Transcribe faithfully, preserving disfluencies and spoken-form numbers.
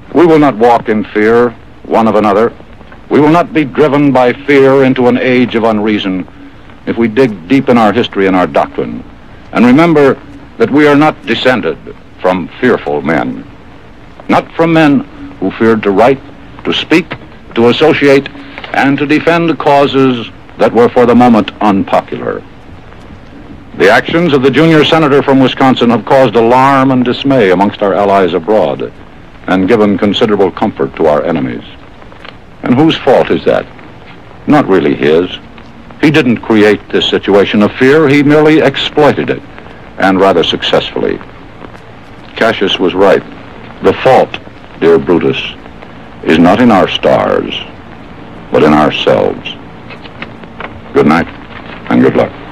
We will not walk in fear one of another. We will not be driven by fear into an age of unreason if we dig deep in our history and our doctrine and remember that we are not descended from fearful men, not from men who feared to write, to speak, to associate, and to defend causes that were for the moment unpopular. The actions of the junior senator from Wisconsin have caused alarm and dismay amongst our allies abroad and given considerable comfort to our enemies. And whose fault is that? Not really his. He didn't create this situation of fear. He merely exploited it, and rather successfully. Cassius was right. The fault, dear Brutus, is not in our stars, but in ourselves. Good night, and good luck.